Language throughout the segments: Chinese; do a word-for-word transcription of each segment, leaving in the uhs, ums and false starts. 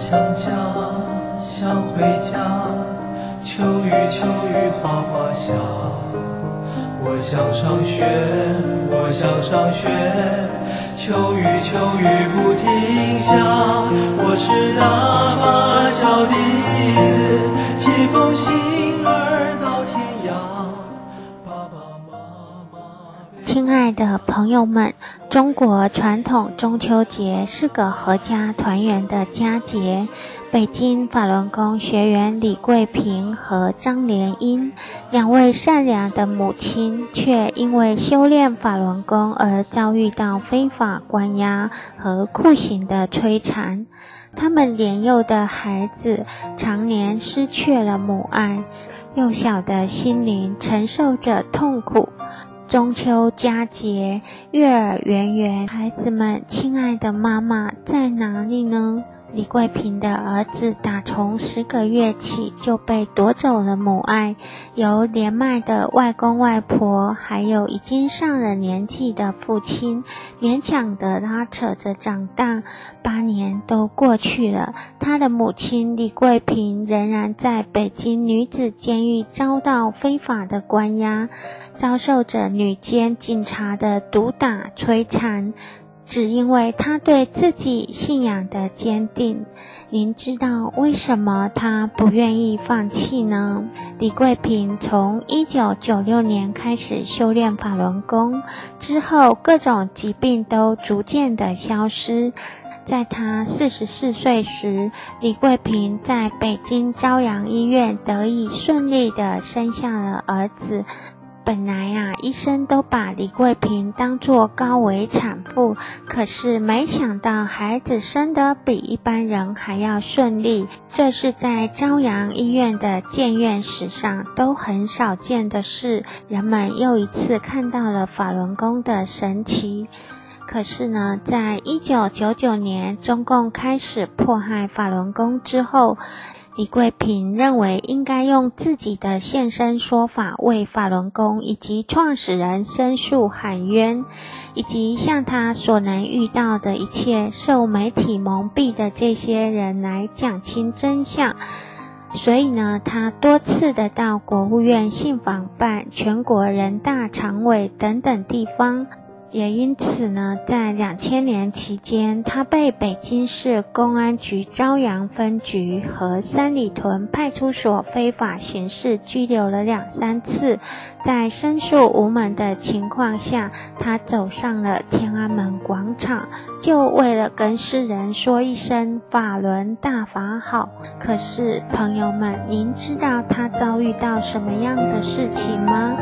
想家，想回家，秋雨秋雨哗哗下。我想上学，我想上学，秋雨秋雨不停下。我是大发小弟子，寄封信儿到天涯。爸爸妈妈。 亲爱的朋友们，中国传统中秋节是个阖家团圆的佳节。北京法轮功学员李桂平和张莲英两位善良的母亲，却因为修炼法轮功而遭遇到非法关押和酷刑的摧残。他们年幼的孩子常年失去了母爱，幼小的心灵承受着痛苦。中秋佳节，月儿圆圆，孩子们亲爱的妈妈在哪里呢？李桂平的儿子打从十个月起就被夺走了母爱，由年迈的外公外婆还有已经上了年纪的父亲勉强的拉扯着长大。八年都过去了，他的母亲李桂平仍然在北京女子监狱遭到非法的关押，遭受着女监警察的毒打摧残，只因为他对自己信仰的坚定。您知道为什么他不愿意放弃呢？李桂平从一九九六年开始修炼法轮功之后，各种疾病都逐渐的消失。在他四十四岁时，李桂平在北京朝阳医院得以顺利的生下了儿子。本来啊，医生都把李桂平当作高危产妇，可是没想到孩子生得比一般人还要顺利，这是在朝阳医院的建院史上都很少见的事。人们又一次看到了法轮功的神奇。可是呢，在一九九九年中共开始迫害法轮功之后，李桂平认为应该用自己的现身说法为法轮功以及创始人申诉喊冤，以及向他所能遇到的一切受媒体蒙蔽的这些人来讲清真相。所以呢，他多次的到国务院信访办、全国人大常委等等地方。也因此呢，在两千年期间，他被北京市公安局朝阳分局和三里屯派出所非法刑事拘留了两三次。在申诉无门的情况下，他走上了天安门广场，就为了跟世人说一声法轮大法好。可是朋友们，您知道他遭遇到什么样的事情吗？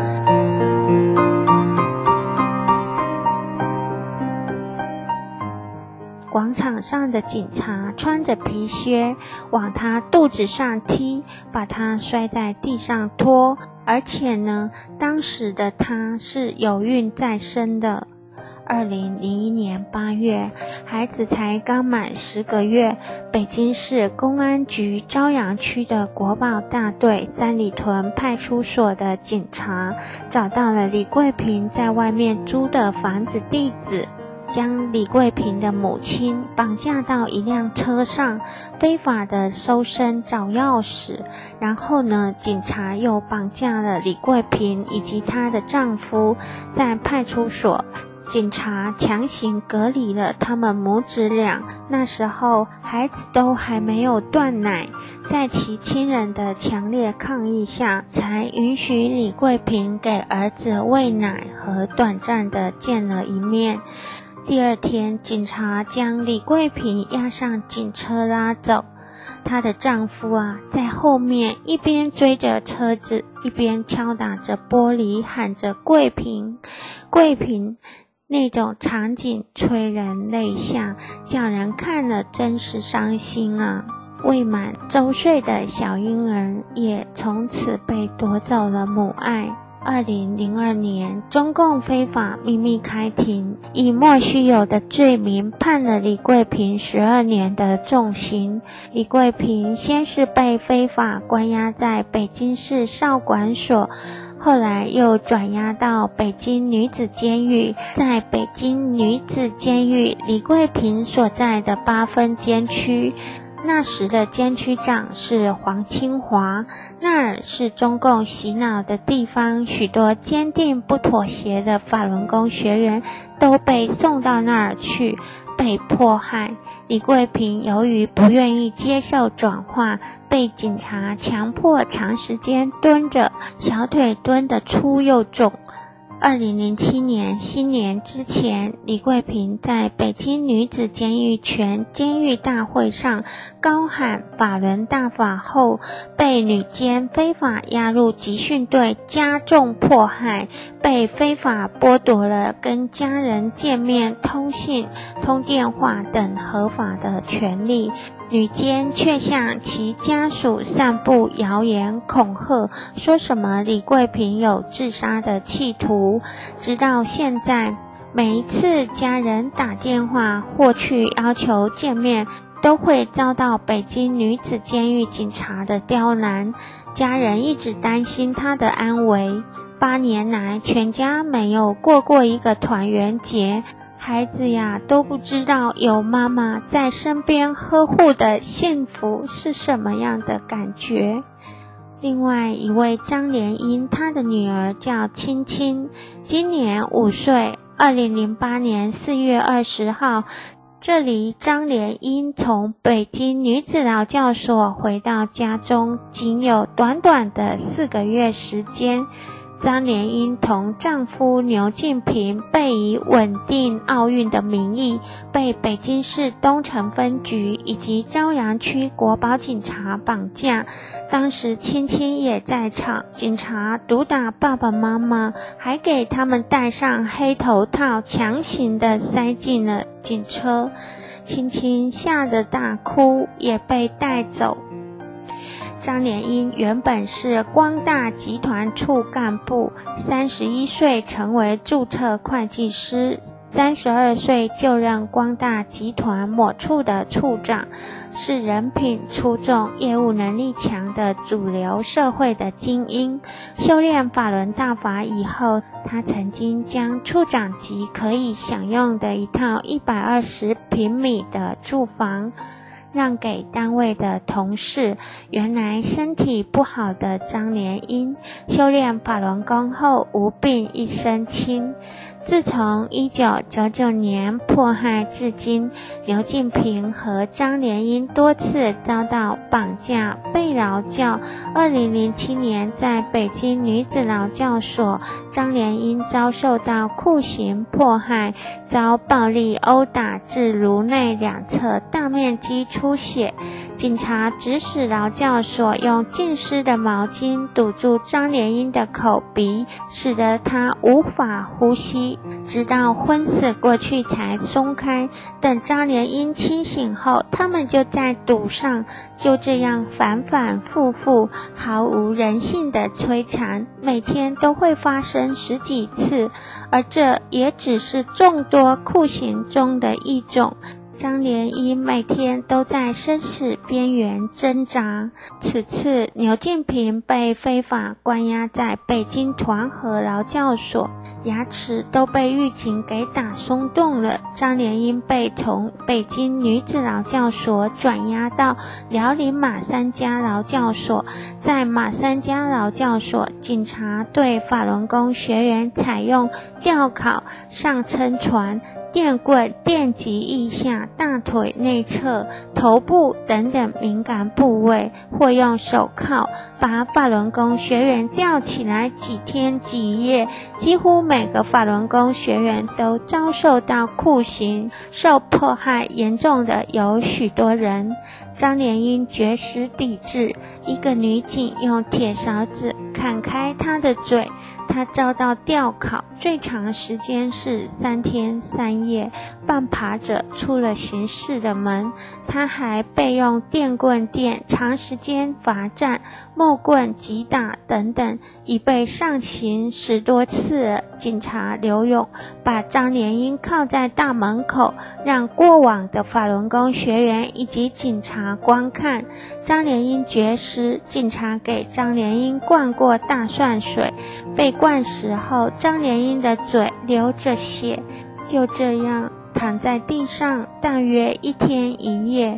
广场上的警察穿着皮靴往他肚子上踢，把他摔在地上拖，而且呢，当时的他是有孕在身的。二零零一年八月，孩子才刚满十个月，北京市公安局朝阳区的国保大队三里屯派出所的警察找到了李桂平在外面租的房子地址，将李桂平的母亲绑架到一辆车上，非法的搜身找钥匙。然后呢，警察又绑架了李桂平以及她的丈夫，在派出所，警察强行隔离了他们母子俩。那时候孩子都还没有断奶，在其亲人的强烈抗议下，才允许李桂平给儿子喂奶和短暂的见了一面。第二天，警察将李桂平押上警车拉走。她的丈夫啊，在后面一边追着车子，一边敲打着玻璃，喊着桂平桂平。那种场景催人泪下，叫人看了真是伤心啊。未满周岁的小婴儿也从此被夺走了母爱。二零零二年，中共非法秘密开庭，以莫须有的罪名判了李桂平十二年的重刑。李桂平先是被非法关押在北京市少管所，后来又转押到北京女子监狱。在北京女子监狱，李桂平所在的八分监区， 那时的监区长是黄清华，那儿是中共洗脑的地方，许多坚定不妥协的法轮功学员都被送到那儿去，被迫害。李桂平由于不愿意接受转化，被警察强迫长时间蹲着，小腿蹲得粗又重。二零零七年新年之前，李桂平在北京女子监狱全监狱大会上高喊法轮大法后，被女监非法押入集训队，加重迫害，被非法剥夺了跟家人见面、通信、通电话等合法的权利。女监却向其家属散布谣言恐吓，说什么李桂平有自杀的企图。直到现在，每一次家人打电话或去要求见面，都会遭到北京女子监狱警察的刁难，家人一直担心她的安危。八年来，全家没有过过一个团圆节，孩子呀都不知道有妈妈在身边呵护的幸福是什么样的感觉。另外一位张莲英，她的女儿叫青青，今年五岁。二零零八年四月二十号，这离张莲英从北京女子劳教所回到家中仅有短短的四个月时间。张莲英同丈夫牛敬平被以稳定奥运的名义，被北京市东城分局以及朝阳区国保警察绑架。当时青青也在场，警察毒打爸爸妈妈，还给他们戴上黑头套，强行的塞进了警车。青青吓得大哭，也被带走。张莲英原本是光大集团处干部，三十一岁成为注册会计师，三十二岁就任光大集团某处的处长，是人品出众、业务能力强的主流社会的精英。修炼法轮大法以后，他曾经将处长级可以享用的一套一百二十平米的住房让给单位的同事。原来身体不好的张莲英修炼法轮功后无病一身轻。自从一九九九年迫害至今，刘敬平和张莲英多次遭到绑架、被劳教。二零零七年在北京女子劳教所，张莲英遭受到酷刑迫害，遭暴力殴打至颅内两侧大面积出血。警察指使劳教所用浸湿的毛巾堵住张莲英的口鼻，使得她无法呼吸，直到昏死过去才松开。等张莲英清醒后，他们就再堵上，就这样反反复复，毫无人性的摧残，每天都会发生十几次，而这也只是众多酷刑中的一种。张莲英每天都在生死边缘挣扎。此次牛敬平被非法关押在北京团河劳教所，牙齿都被狱警给打松动了。张莲英被从北京女子劳教所转押到辽宁马三家劳教所，在马三家劳教所，警察对法轮功学员采用吊铐、上撑船、电棍电击腋下、大腿内侧、头部等等敏感部位，或用手铐把法轮功学员吊起来几天几夜。几乎每个法轮功学员都遭受到酷刑，受迫害严重的有许多人。张莲英绝食抵制，一个女警用铁勺子砍开她的嘴，他遭到吊铐，最长时间是三天三夜，半爬着出了刑室的门。他还被用电棍电，长时间罚站、木棍击打等等，已被上刑十多次了。警察刘勇把张莲英铐在大门口，让过往的法轮功学员以及警察观看。张莲英绝食，警察给张莲英灌过大蒜水，被灌食后，张莲英的嘴流着血，就这样躺在地上大约一天一夜。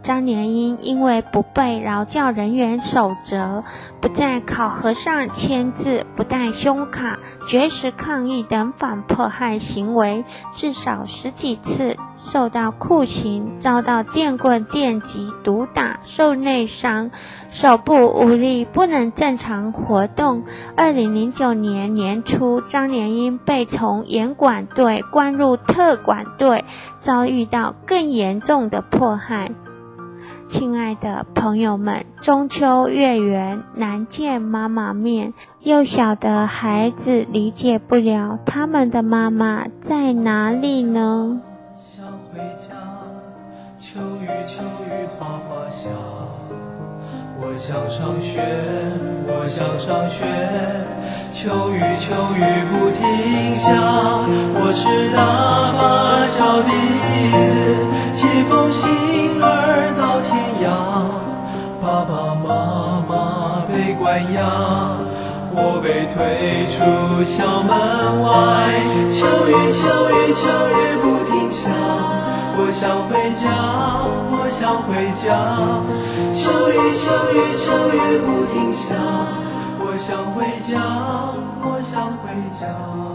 张连英因为不被劳教人员守责，不在考核上签字，不带胸卡，绝食抗议等反迫害行为，至少十几次受到酷刑，遭到电棍电击、毒打，受内伤，手部无力，不能正常活动。二零零九年年初，张连英被从严管队关入特管队，遭遇到更严重的迫害。亲爱的朋友们，中秋月圆，难见妈妈面，幼小的孩子理解不了他们的妈妈在哪里呢？ 想回家，秋雨秋雨哗哗下，我想上学，我想上学，秋雨秋雨不停下，我是大发小弟子，接风信儿到天涯，爸爸妈妈被关押，我被推出校门外，秋雨秋雨秋雨不停下，我想回家，我想回家，秋雨秋雨秋雨不停下，我想回家，我想回家，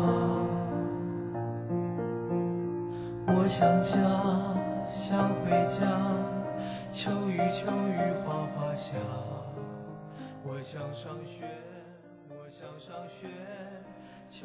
我想家，想回家，秋雨秋雨哗哗下，我想上学，我想上学。